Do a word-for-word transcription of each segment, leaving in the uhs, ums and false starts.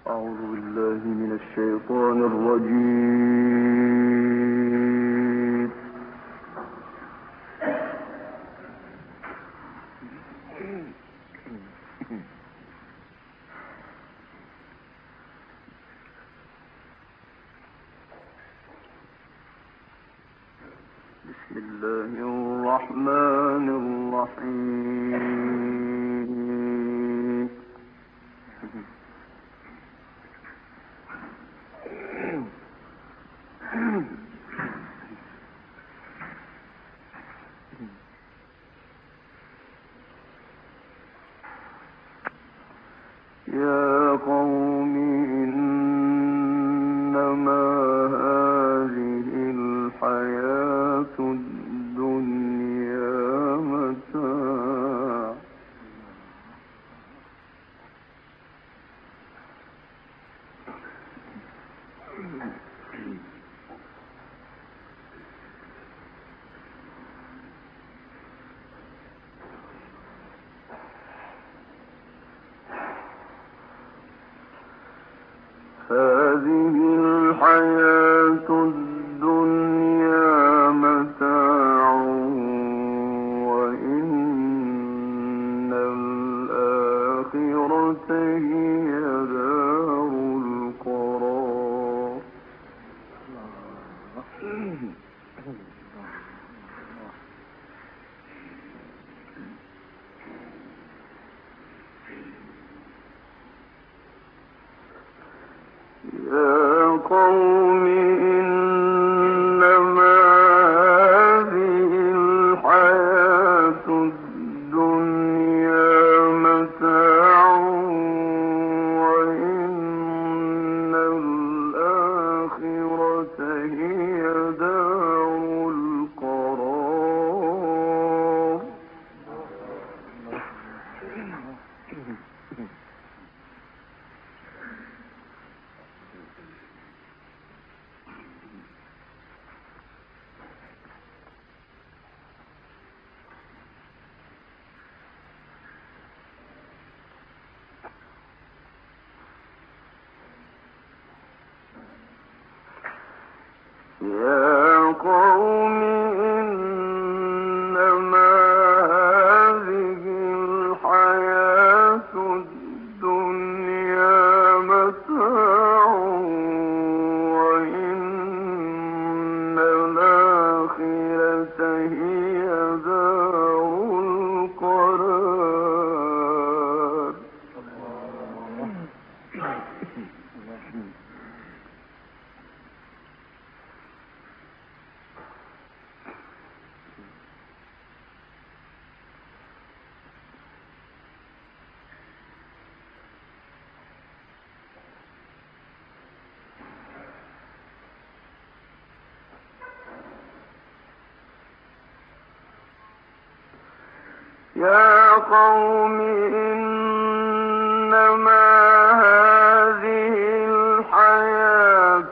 أعوذ بالله من الشيطان الرجيم. بسم الله الرحمن الرحيم. يا قوم إنما هذه الحياة الدنيا متاع هذه الحياة الدنيا متاع وإن الآخرة هي دار القرار. يا قوم إنما هذه الحياة الدنيا متاع وإن الآخرة هي دار القرار. يا قوم إنما هذه الحياة الدنيا متاع وإن الآخرة هي دار القرار. يا قوم إنما هذه الحياة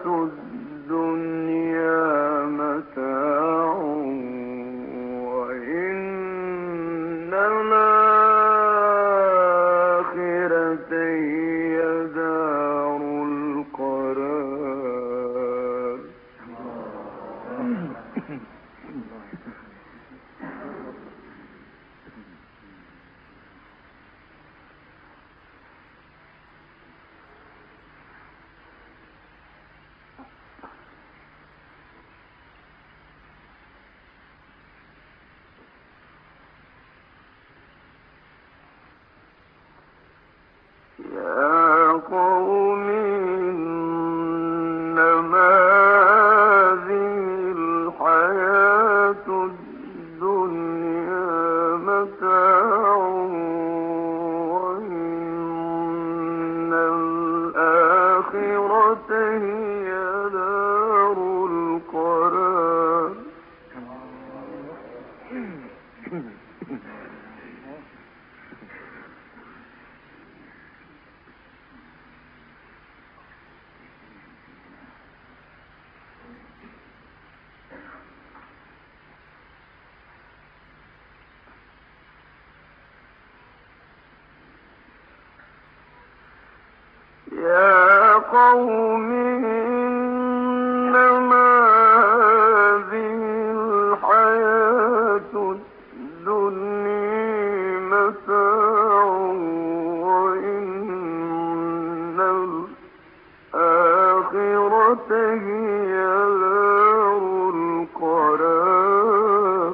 الدنيا متاع وإن الآخرة هي دار القرار. يا قوم إنما هذه الحياة الدنيا متاع وإن الآخرة هي دار القرار. يا قوم إنما هذه الحياة الدنيا متاع وإن الآخرة هي دار القرار.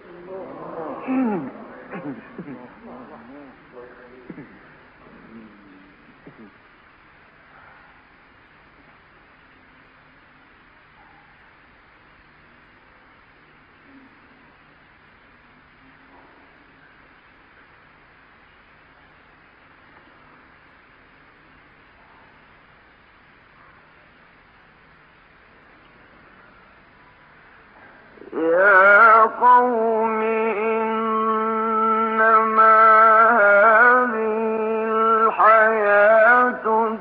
يا قوم إنما هذه الحياة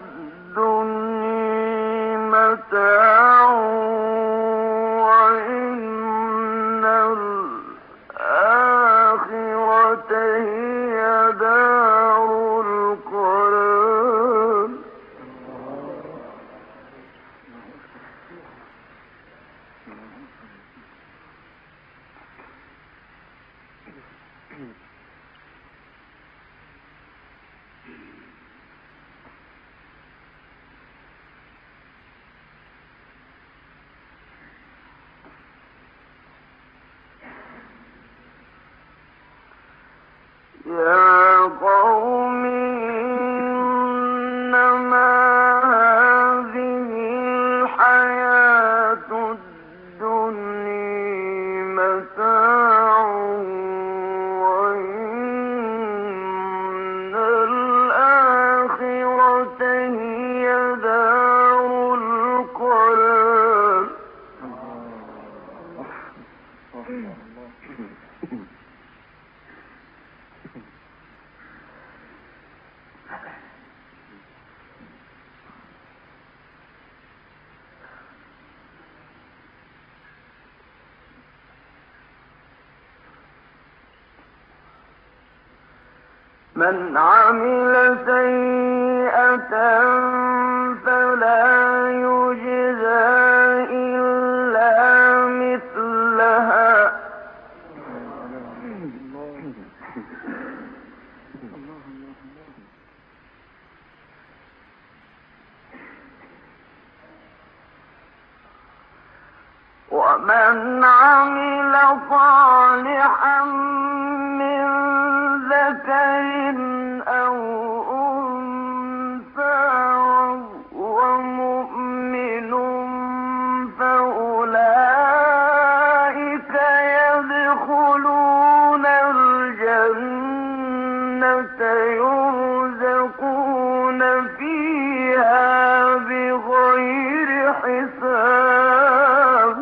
الدنيا متاع وإن الآخرة هي دار القرار. يا قوم إنما هذه الحياة الدنيا متاع وإن الآخرة هي دار القرار. من عمل سيئة فلا يجزى إلا مثلها ومن عمل صالحا من ذكر أو أنثى وهو مؤمن فأولئك يدخلون الجنة يرزقون فيها بغير حساب.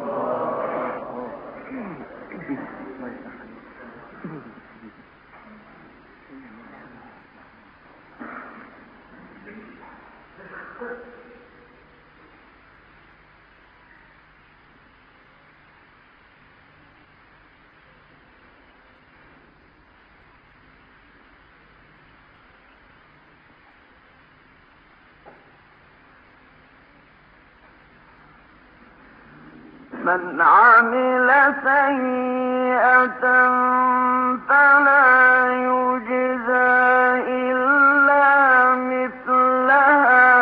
من عمل سيئة فلا يجزى إلا مثلها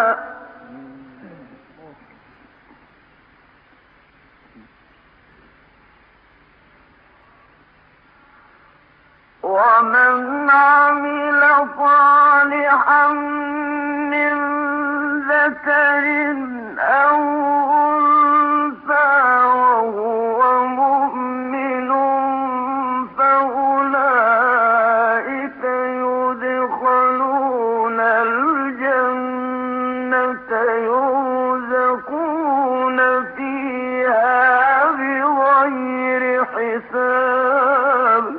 ومن عمل صالحا من ذكر أو أنثى وهو مؤمن فأولئك يدخلون الجنة يرزقون فيها بغير حساب.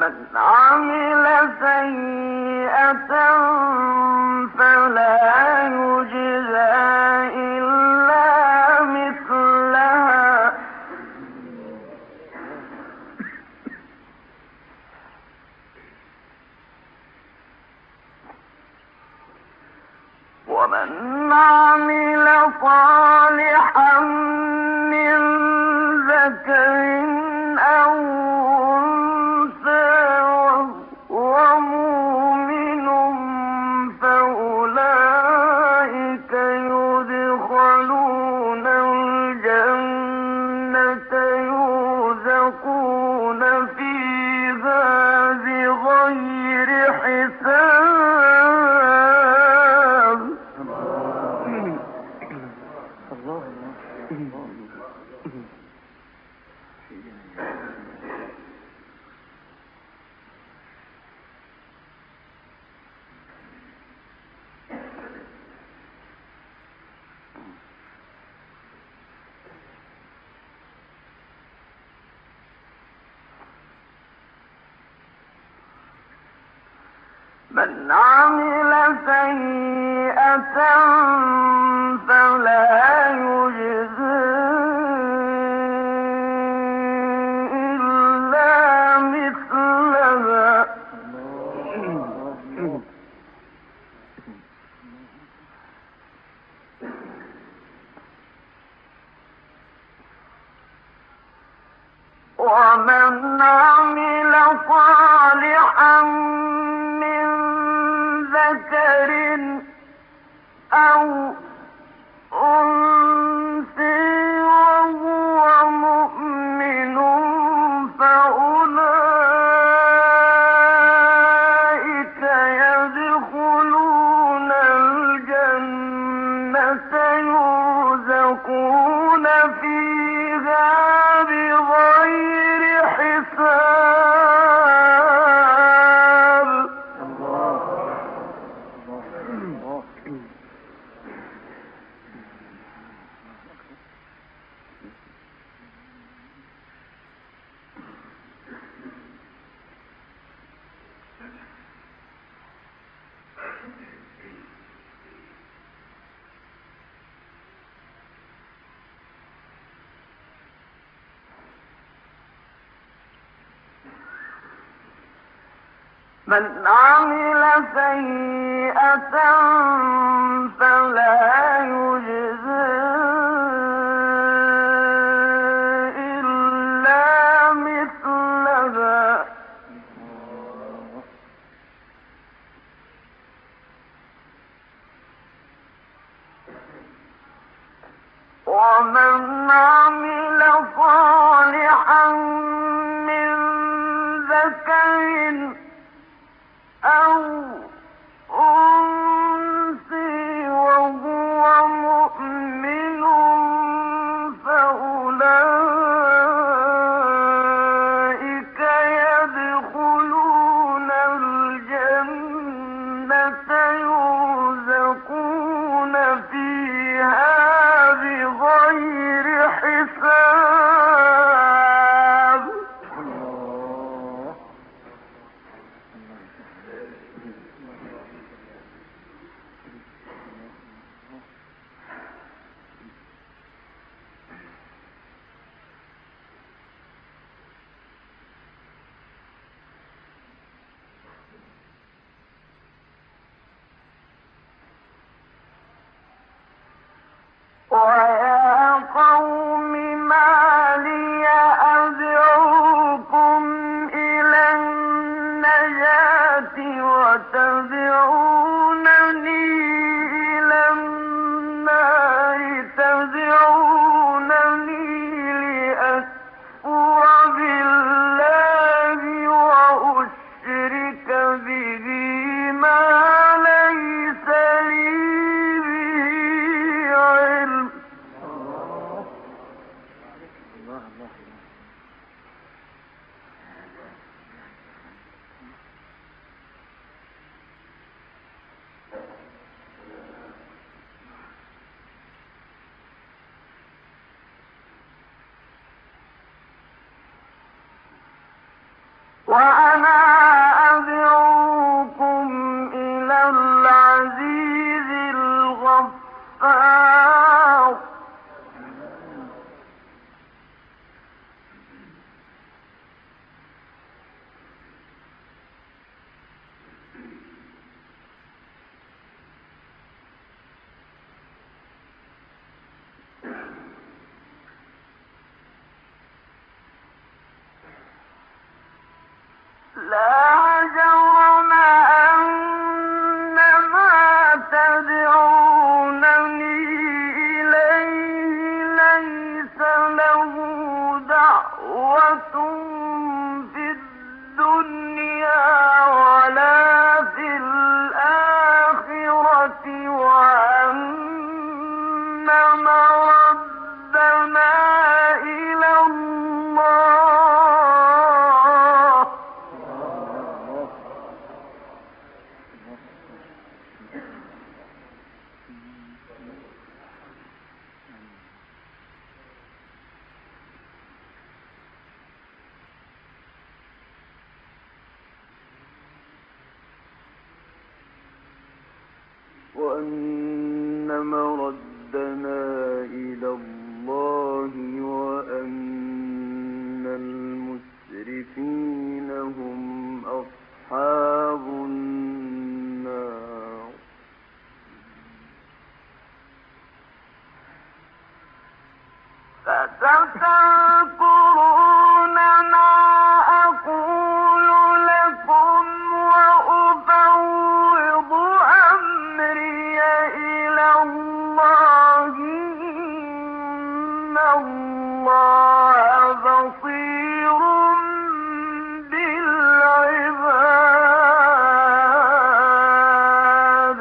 من عمل سيئة فلا يجزى إلا مثلها ومن عمل صالحا من ذكر أو أنثى وهو مؤمن فأولئك يدخلون الجنة يرزقون فيها بغير حساب. من عمل سيئة فلا يجزى إلا مثلها ومن عمل صالحا من ذكر أو أنثى وهو مؤمن فأولئك يدخلون الجنة يرزقون فيها بغير حساب. من عمل سيئة فلا يجزى إلا مثلها ومن عمل صالحا من ذكر أو أنثى وهو مؤمن فأولئك يدخلون الجنة يرزقون فيها بغير حساب. ويا قوم ما لي أدعوكم إلى النجاة وتدعونني إلى النار تدعونني لأكفر بالله وأشرك به ما ليس لي به علم. وأنا أدعوكم إلى العزيز الغفار لا جرم أن ما تدعونني إليه ليس له دعوة في الدنيا ولا في الآخرة وأن مردنا إلى الله وأن مردنا إلى الله وأن المسرفين هم أصحاب النار فستذكرون ما أقول لكم وأفوض أمري إلى الله إن الله بصير بالعباد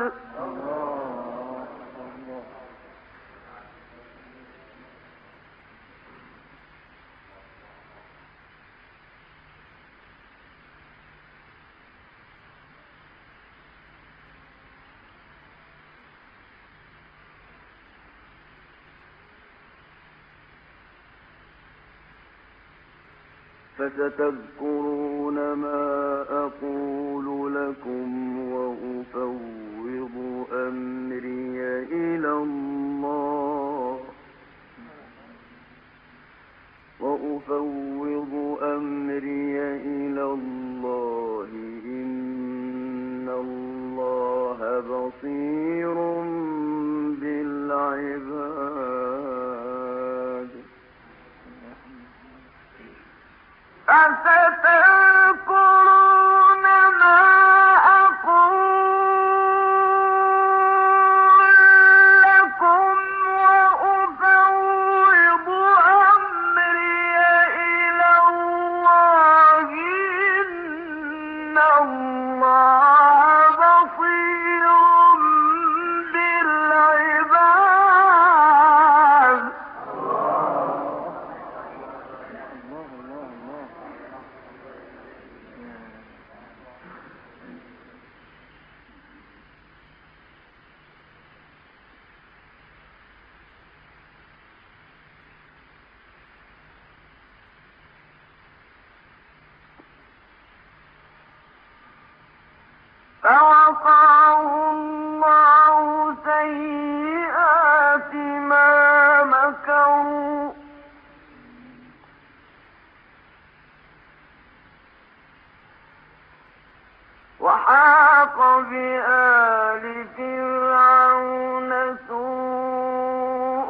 فستذكرون ما أقول لكم وأفوض أمري إلى الله وأفوض أمري إلى الله إن الله بصير بالعباد فستذكرون ما أقول لكم وأفوض أمري إلى الله إن الله بصير بالعباد فوقاه الله سيئات ما مكروا وحاق بآل فرعون سوء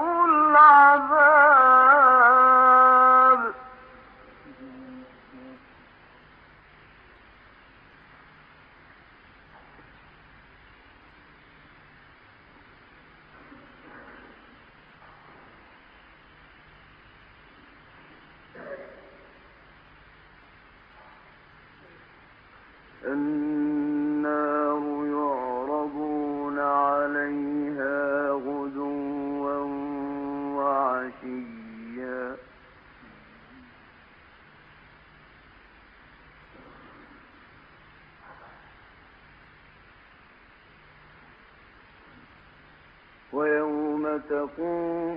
العذاب النار يعرضون عليها غدوا وعشيا ويوم تقوم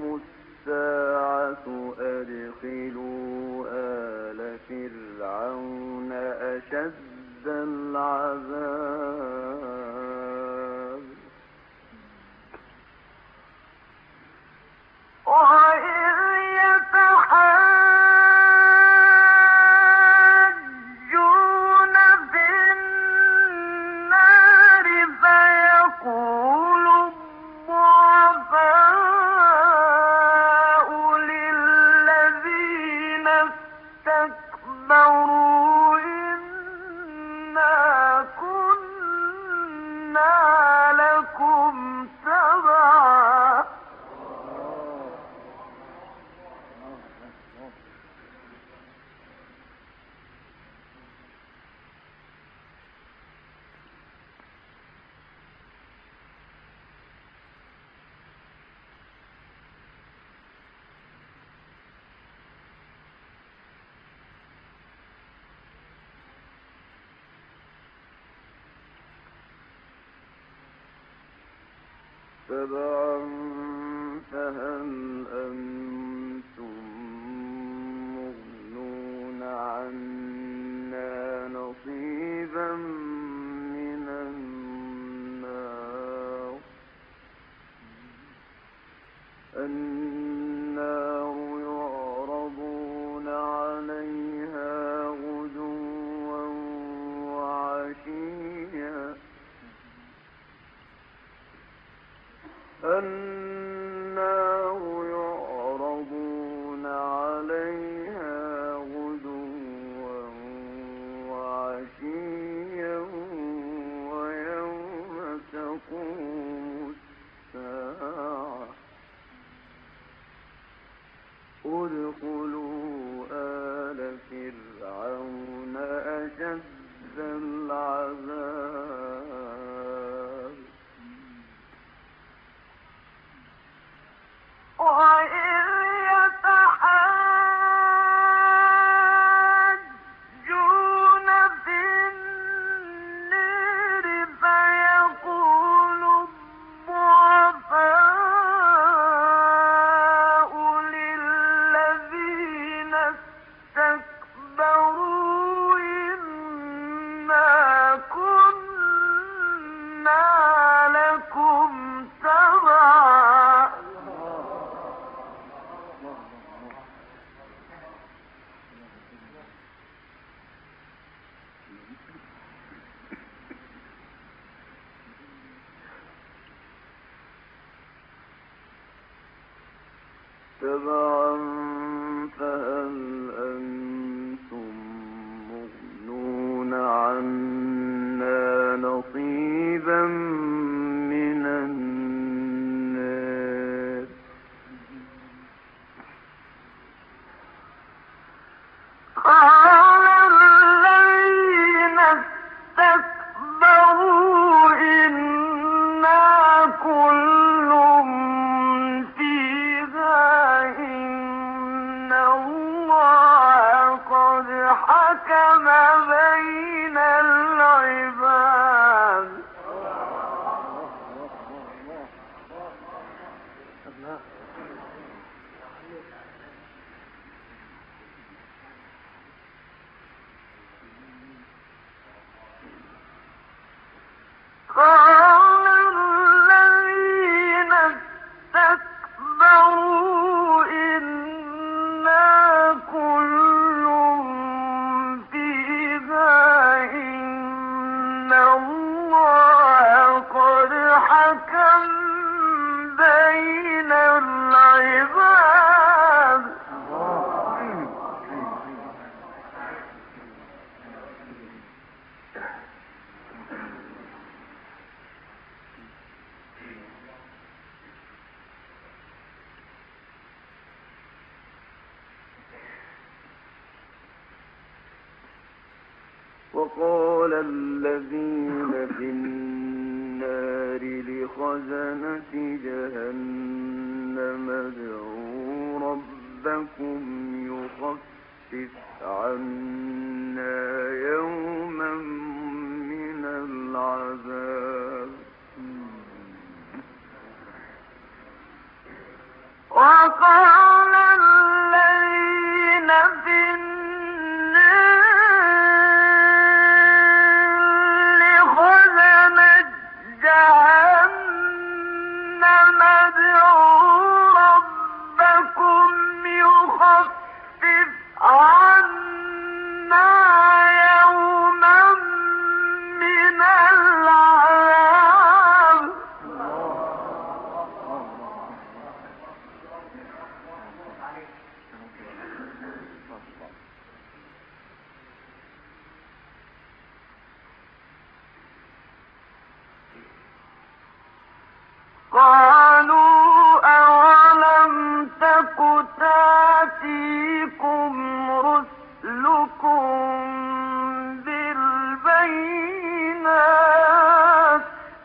الساعة أدخلوا آل فرعون أشد تبعا فهل أنتم مغنون عنا نصيبا من النار النار يعرضون عليها غدوا وعشيا النار يعرضون عليها غدوا وعشيا ويوم تقوم الساعة ادخلوا آل فرعون أشد العذاب وإذ يتحاجون في النار فيقول الضعفاء للذين استكبروا إنا كنا لكم تبعا تبعا فهل أنتم مغنون عنا نصيبا من النار قال الذين استكبروا إنا كل إن الله قد حكم بين العباد قال الذين استكبروا إنا كل فيها إن الله قد حكم بين العباد وقال الذين في النار لخزنة جهنم ادعوا ربكم يخفف عنا يوما من العذاب وقال الذين في قالوا أولم تك تأتيكم رسلكم بالبينات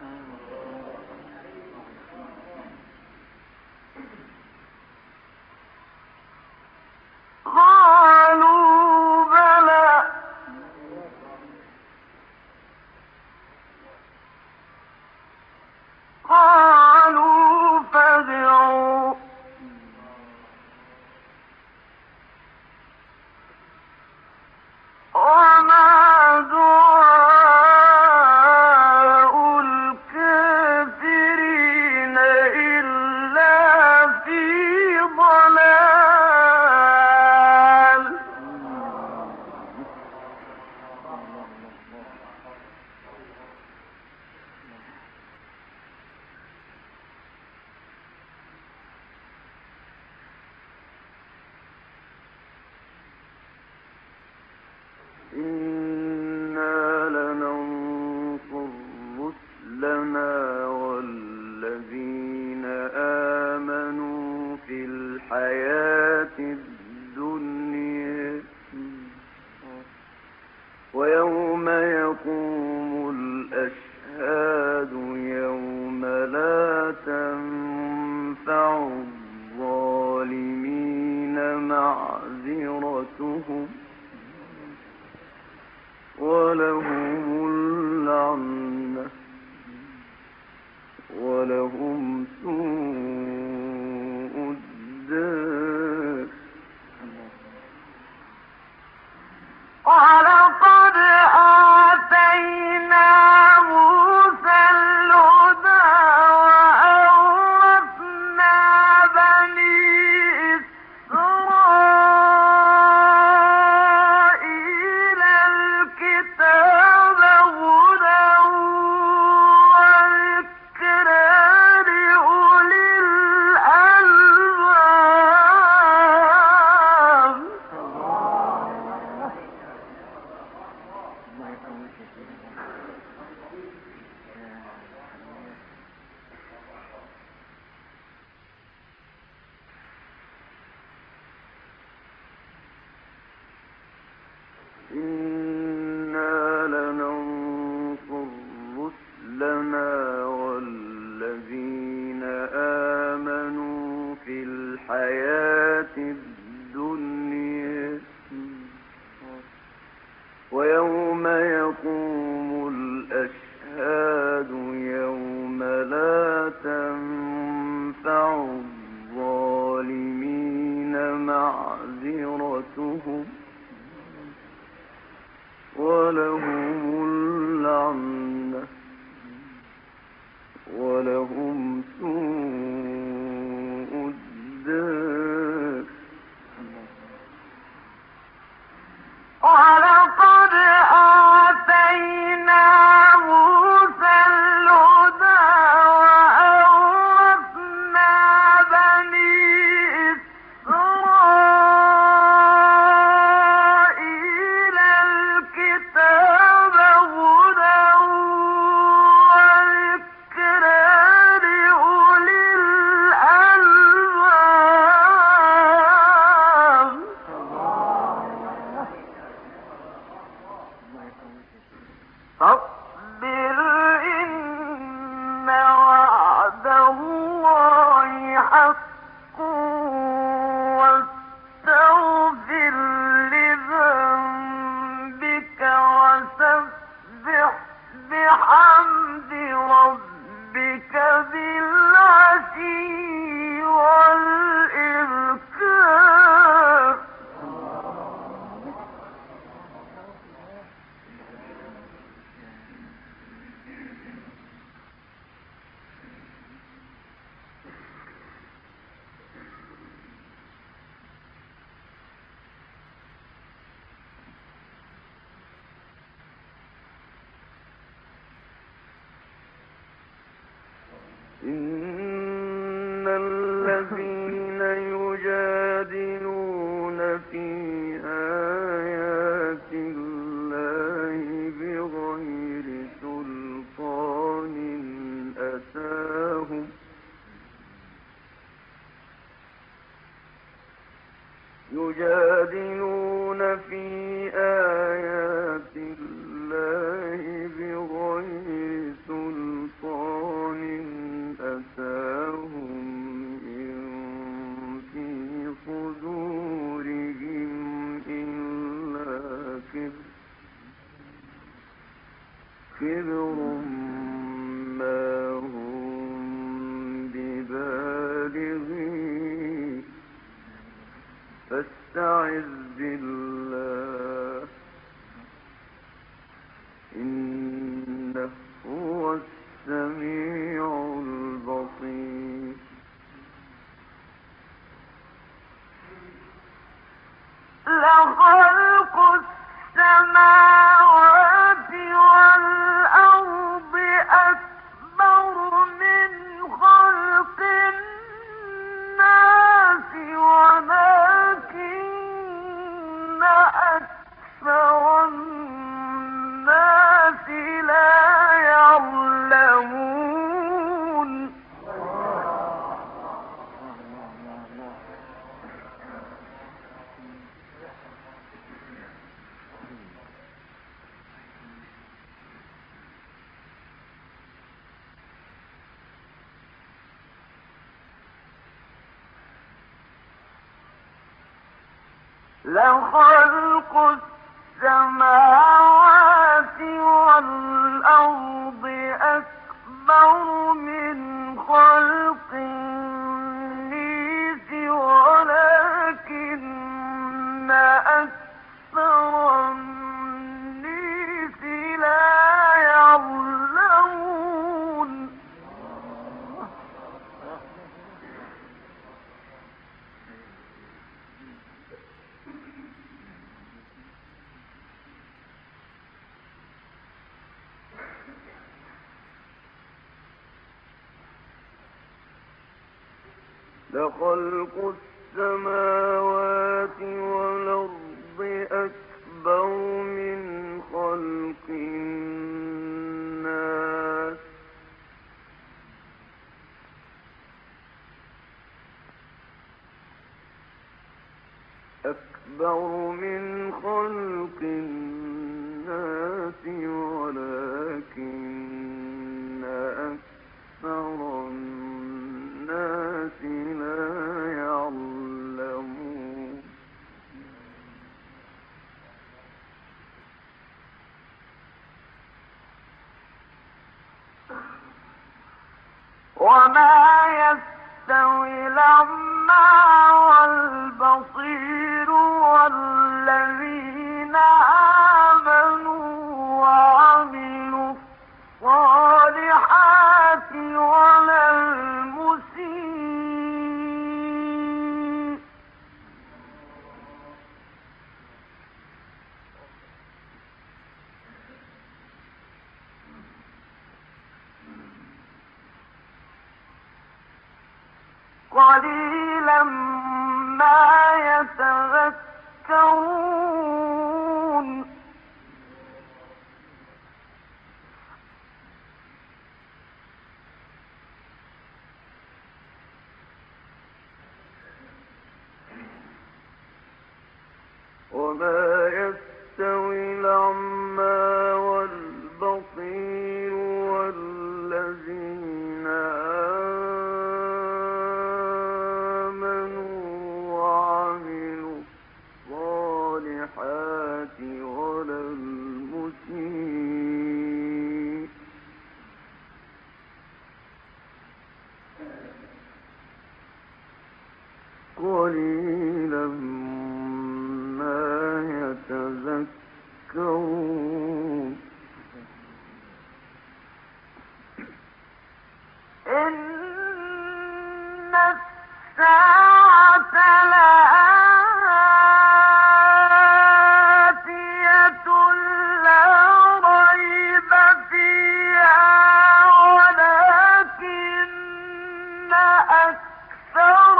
قالوا بلى قالوا إنا لننصر رسلنا والذين آمنوا في الحياة الدنيا ويوم يقوم الأشهاد يوم لا تنفع الظالمين معذرتهم ولهم اللعنة ولهم سوء الدار. ولقد آتينا موسى الهدى وأورثنا بني إسرائيل الكتاب هدى وذكرى لأولي الألباب. إنا لننصر رسلنا والذين آمنوا في الحياة الدنيا ويوم يقوم الأشهاد يوم لا تنفع الظالمين معذرتهم ولهم اللعنة ولهم سوء الدار. ولقد آتينا موسى الهدى وأورثنا بني إسرائيل الكتاب هدى وذكرى لأولي الألباب. فاصبر إن وعد الله حق واستغفر لذنبك وسبح بحمد ربك بالعشي والإبكار. إن الذين يجادلون في آيات الله بغير سلطان أتاهم يجادلون في آيات الله بغير سلطان أتاهم إن في صدورهم إلا كبر كبر ما هم ببالغيه فاستعذ بالله إنه هو السميع البصير. لخلق السماوات والأرض أكبر من خلق الناس ولكن أكثر الناس لخلق السماوات والأرض أكبر من خلق الناس ولكن أكثر الناس لا يعلمون. لخلق السماوات والأرض أكبر من خلق الناس أكبر من خلق الناس ولكن أكثر الناس لا يعلمون. وما يستوي الأعمى والبصير والذين آمنوا وعملوا الصالحات ولا المسيء. قليلا ما يتذكرون. وما يستوي الأعمى والبصير والذين آمنوا وعملوا الصالحات ولا المسيء. قليلا ما يتذكرون. إن الساعة لآتية لا ريب فيها ولكن أكثر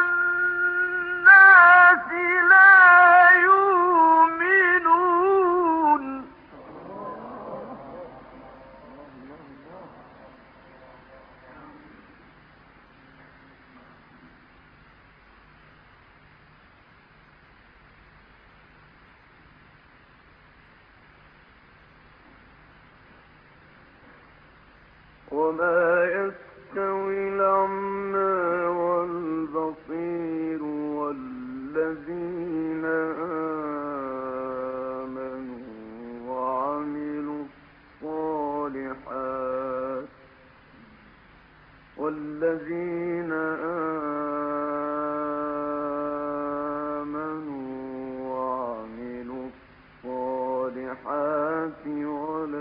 الناس لا يؤمنون. وما يستوي الأعمى والبصير والذين آمنوا وعملوا الصالحات والذين آمنوا وعملوا الصالحات ولا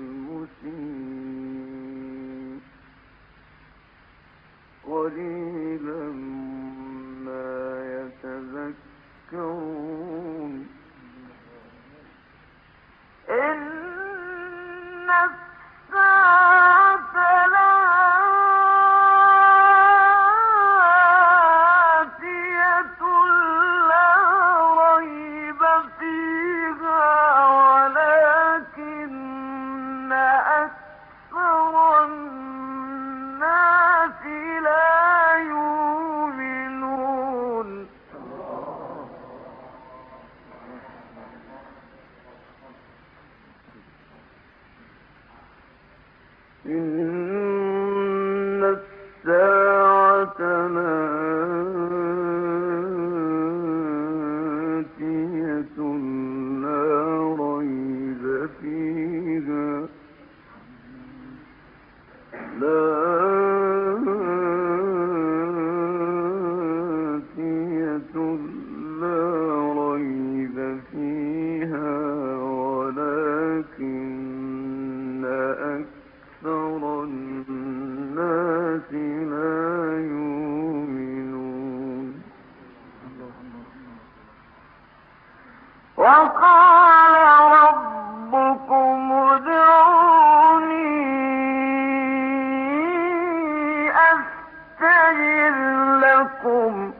المسيء. قليلا ما يتذكرون. إن الساعة لآتية لا ريب فيها ولكن أكثر الناس لا يؤمنون. إن الساعة لآتية وقال ربكم ادعوني أستجب لكم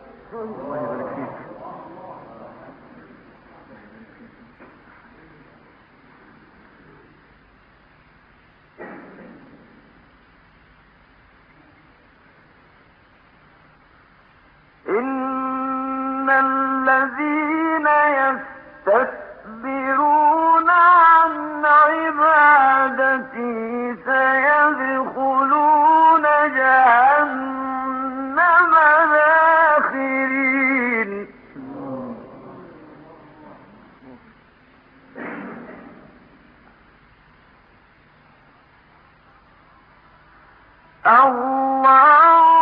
إن الذين يستكبرون عن عبادتي سيدخلون جهنم داخرين الله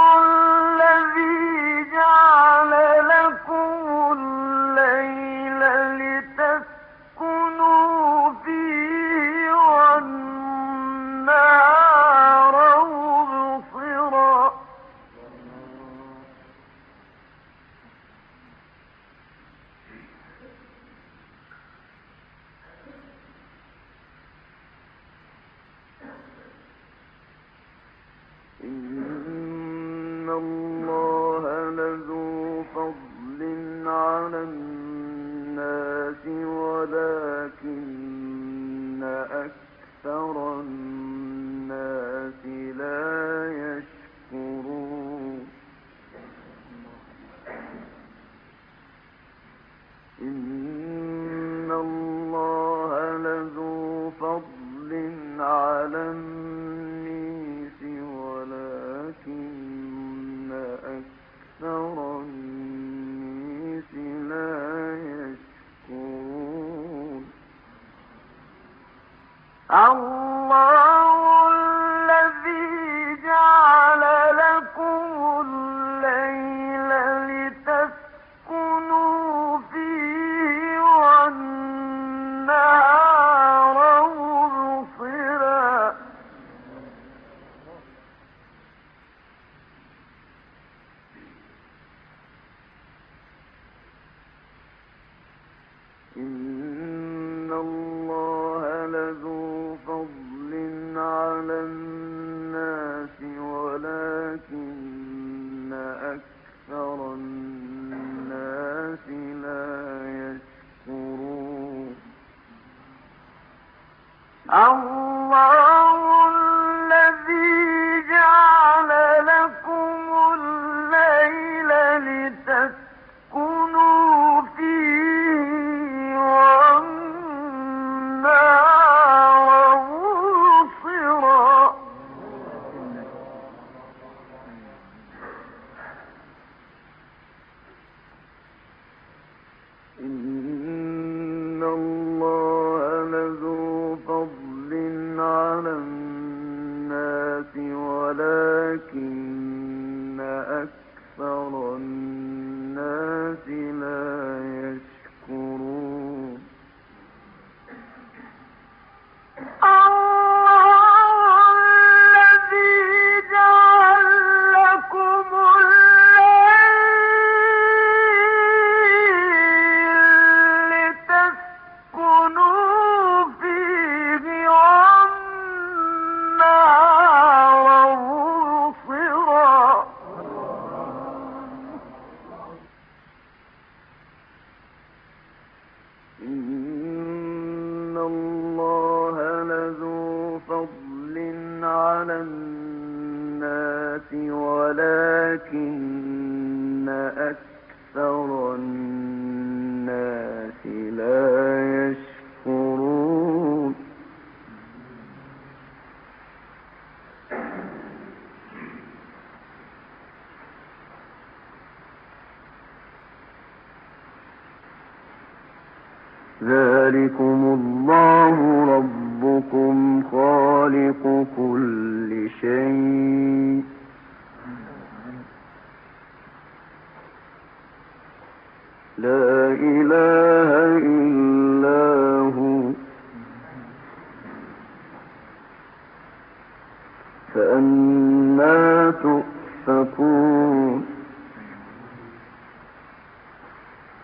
إن الله لذو فضل على الناس ولكن أكثر الناس لا يشكرون إن الله لذو فضل على الناس ولكن أكثر الناس لا يشكرون الله الذي جعل لكم الليل لتسكنوا فيه والنهار مبصرا إن الله لذو فضل على الناس ولكن أكثر الناس لا يشكرون الله الذي جعل لكم الليل لتسكنوا فيه والنهار مبصرا إن الله لذو فضل على الناس ولكن أكثر الناس لا يشكرون إن الله لذو فضل على الناس ولكن أكثر الناس لا يشكرون ذلكم الله ربكم خالق كل شيء لا إله إلا هو فأنى تؤفكون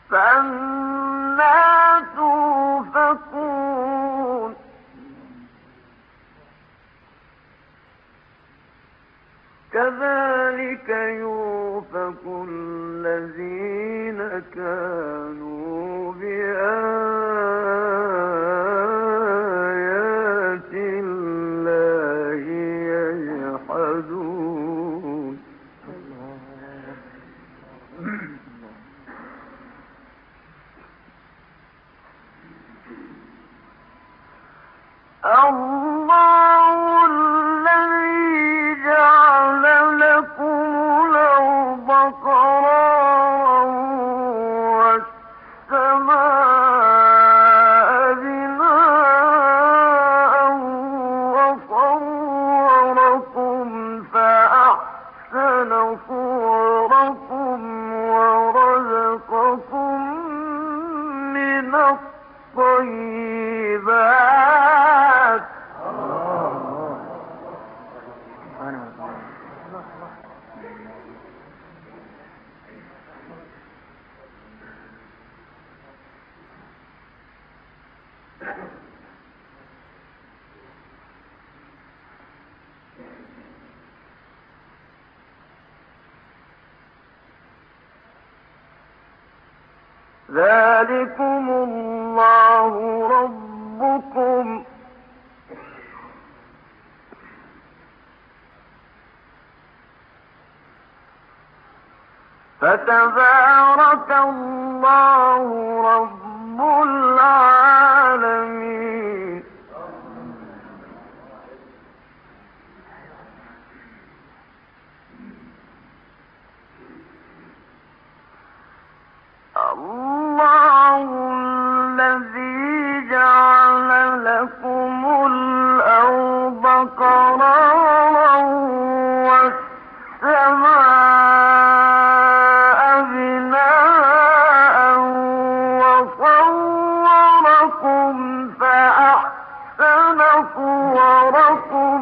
فأنى توفكون كذلك يؤفك الذين كانوا بآيات الله يجحدون الله الذي جعل لكم الأرض قرارا والسماء بناء وصوركم فأحسن صوركم ورزقكم من الطيبات ذلكم الله ربكم فتبارك الله رب العالمين الله الذي جعل لكم الأرض قرارا والسماء بناء وصوركم فأحسن صوركم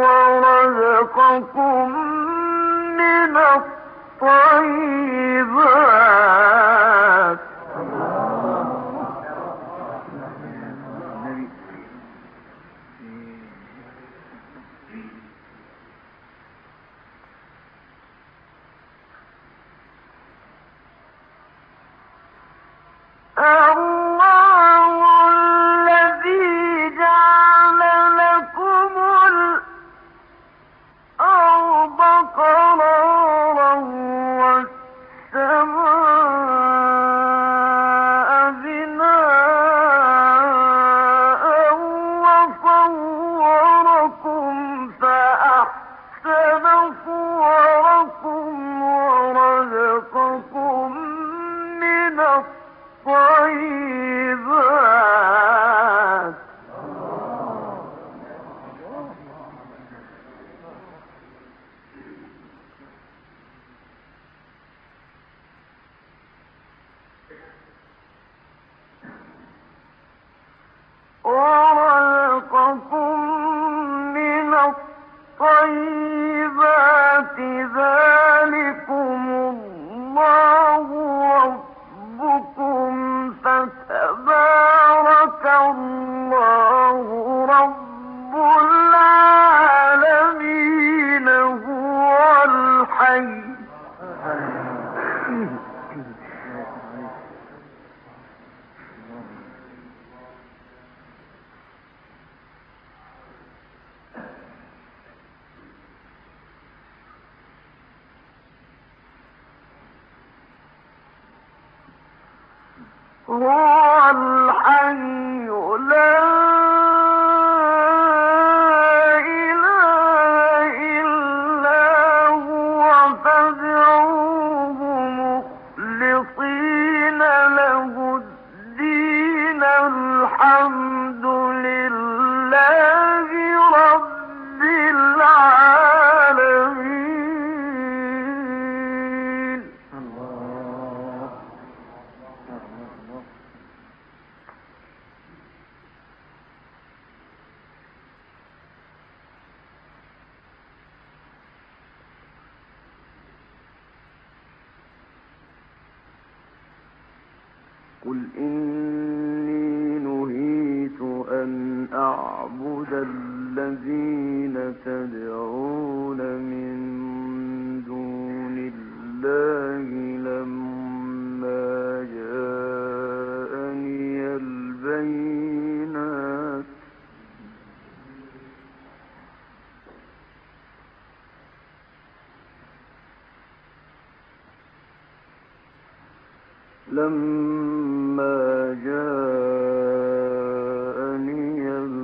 ورزقكم من الطيبات الله الذي جعل لكم الأرض قرارا والسماء بناء وصوركم فأحسن صوركم ورزقكم من الطيبات ورزقكم من الطيبات ذلكم الله ربكم فتبارك الله رب العالمين هو الحي هو الحي لا إله إلا هو فادعوه مخلصين له الدين الحمد لله رب العالمين قل إني نهيت أن أعبد الذين تدعون من دون الله لما جاءني البينات لما جاءني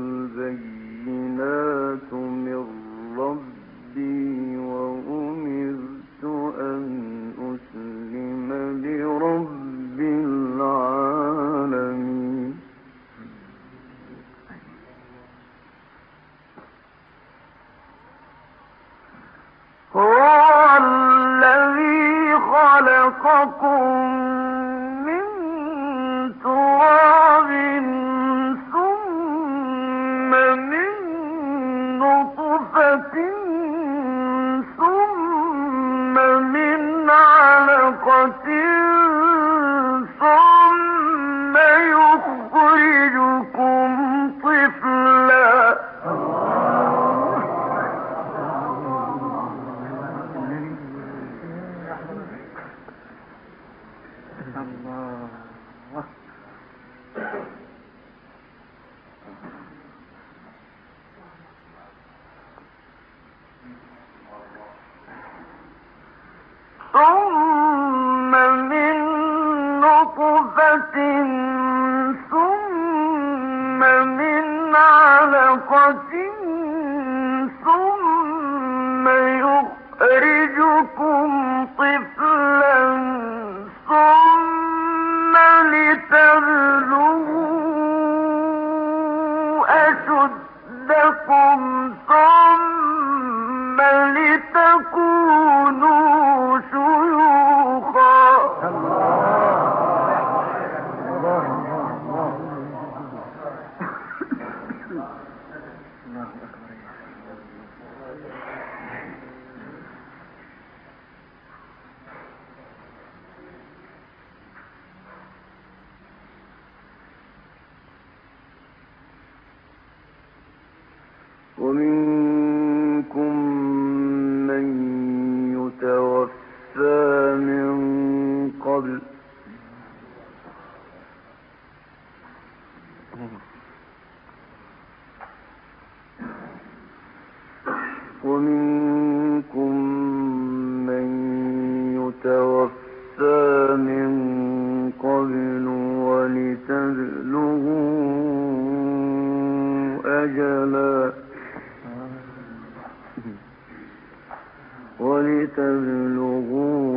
البينات من ربي وأمرت أن أسلم لرب العالمين هو الذي خلقكم ثم يخرجكم طفلا ثم من نطفة ثم من علقة ثم يخرجكم طفلا ثم لتبلغوا أشدكم ثم لتكونوا شيوخا ومنكم من يتوفى من قبل ومنكم من يتوفى من قبل ولتبلغوا أجلا ولتبلغوا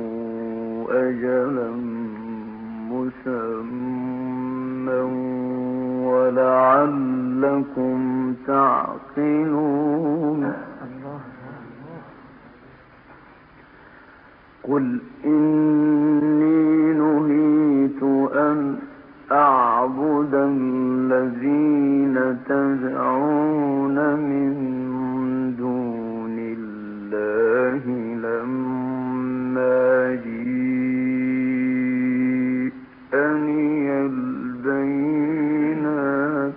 أجلا مسمى ولعلكم تعقلون قل إني نهيت أن أعبد الذين تدعون من دون الله لما جاءني البينات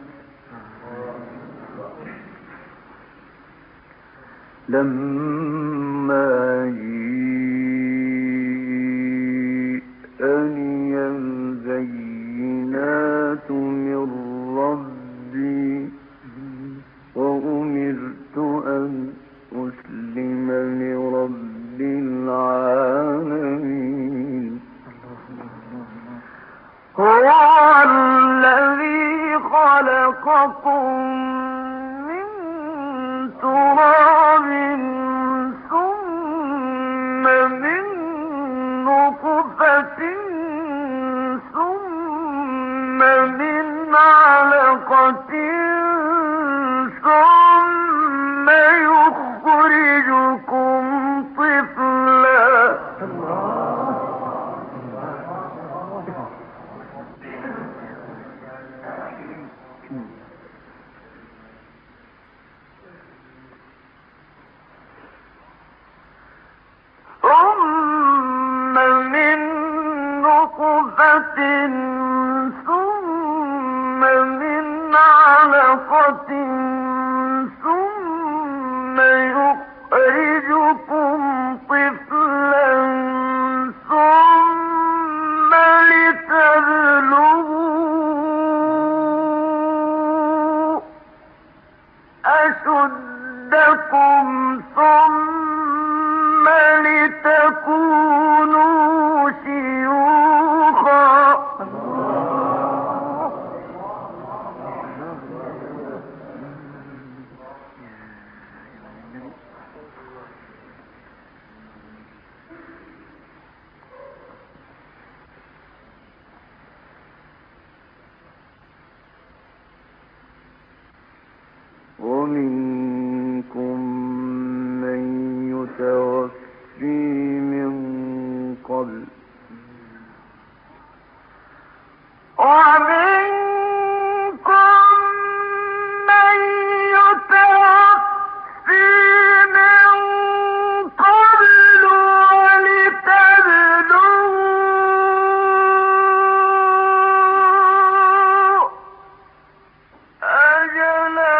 لما جاءني البينات من ربي وأمرت أن أسلم لرب العالمين هو الذي خلقكم من تراب ثم من نطفة ثم من علقة ثم يخرجكم طفلا ثم من نطفة ثم من علقة ثم يخرجكم طفلا ثم لتبلغوا أشدكم ثم لتكونوا شيوخا ومنكم من يتوفي من قبل ومنكم من يتوفي من قبل ولتبلغوا أجلا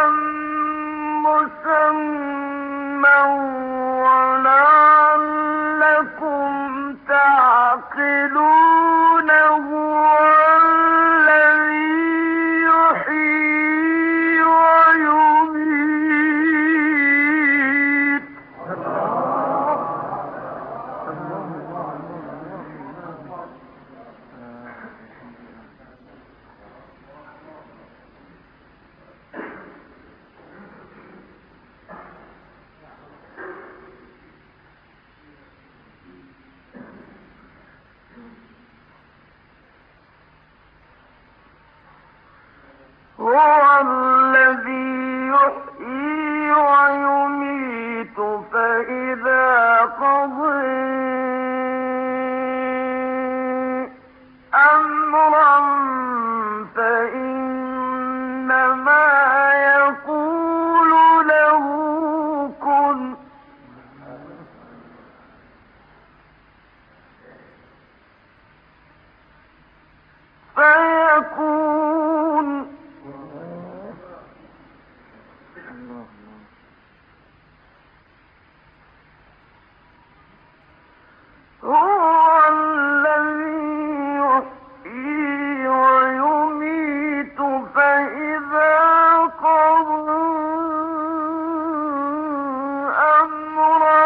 مسمى ولعلكم تعقلون هو الذي يحيي ويميت هو الذي يحيي ويميت فإذا قضى أمرا فإنما يقول له كن فيكون هو الذي يحيي ويميت فإذا قضى أمرا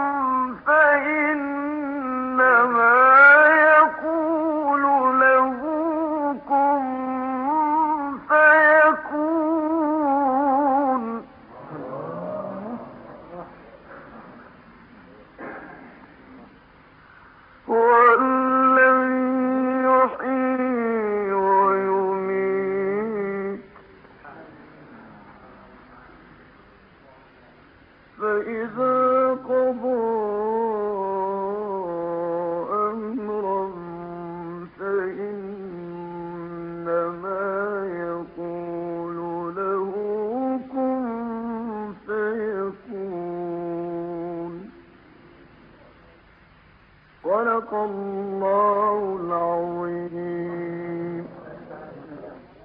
فإنما يقول له كن فيكون والذي يحيي ويميت فإذا قضى أمرا فإنما يقول له كن فيكون صدق الله العظيم.